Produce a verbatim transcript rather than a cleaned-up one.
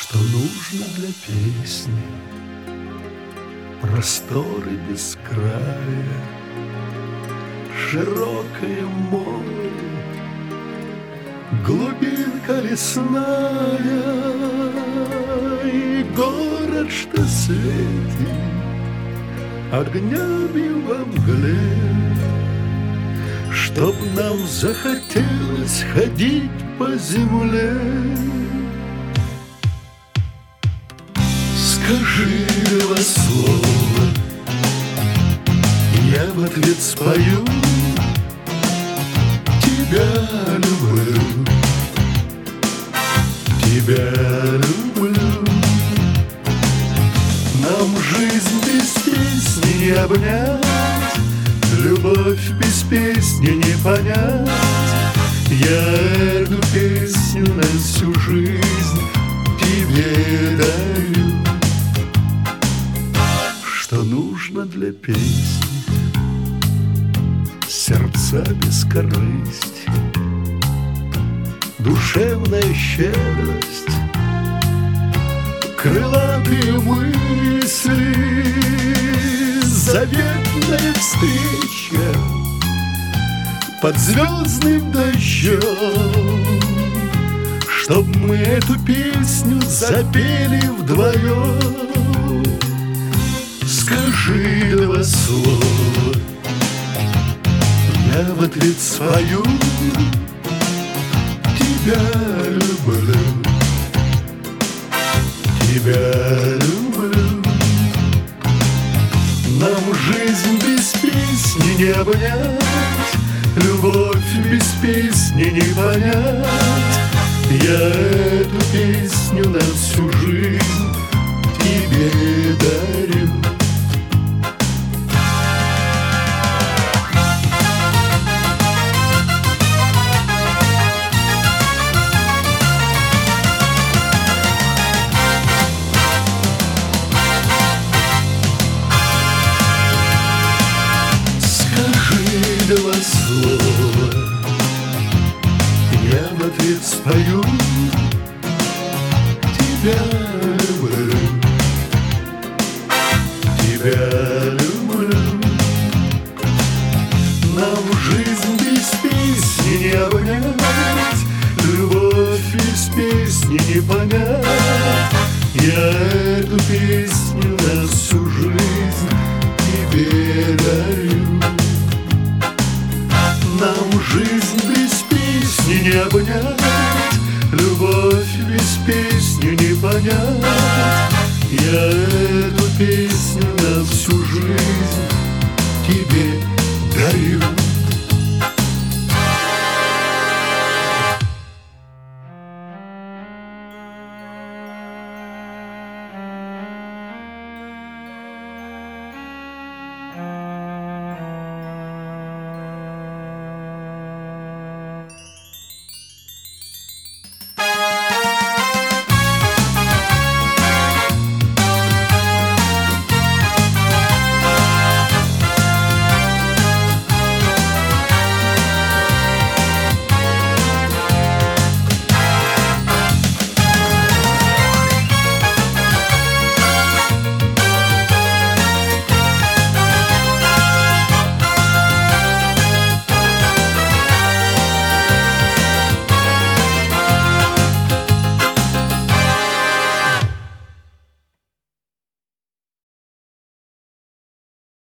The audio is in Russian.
Что нужно для песни? Просторы без края, широкое море, глубинка лесная и город, что светит огнями во мгле, чтоб нам захотелось ходить по земле. Скажи два слова, я в ответ спою: тебя люблю, тебя люблю. Нам жизнь без песни не обнять, любовь без песни не понять. Я эту песню на всю жизнь тебе дарю. Что нужно для песни? Сердца без корысти, душевная щедрость, крылатые мысли, заветная встреча под звездным дождем, чтоб мы эту песню запели вдвоем. Скажи два слова, я в ответ спою: тебя люблю, тебя люблю. Нам жизнь без песни не обнять, любовь без песни не понять. Я эту песню на всю жизнь тебе дарю. Два слова, я в ответ спою: тебя люблю, тебя люблю. Нам жизнь без песни не обнять, любовь без песни не понять. Я эту песню на всю жизнь тебе дарю. Нам жизнь без песни не обнять, любовь без песни не понять. Я эту песню на всю жизнь